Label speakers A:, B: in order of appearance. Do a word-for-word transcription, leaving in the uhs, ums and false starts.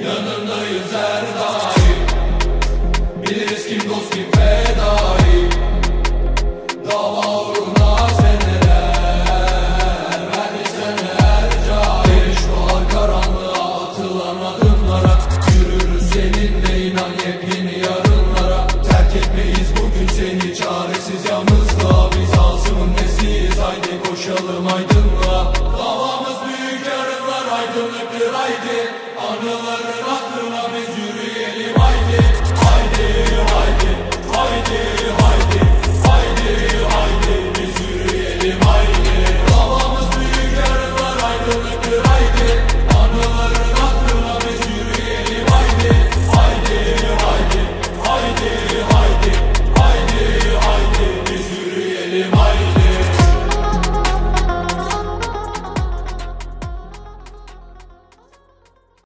A: yanındayız her daim. Biliriz kim dost kim fedai. Dava uğruna seneler verdik seneler cahil. Doğar karanlığa atılan adımlara, yürürüz seninle inan yepyeni yarınlara. Terk etmeyiz bugün seni çaresiz yalnızlığa. Biz Asım'ın nesiyiz, haydi koşalım aydınlığa. Davamız büyük, yarınlar aydınlıktır haydi. Anıların aklı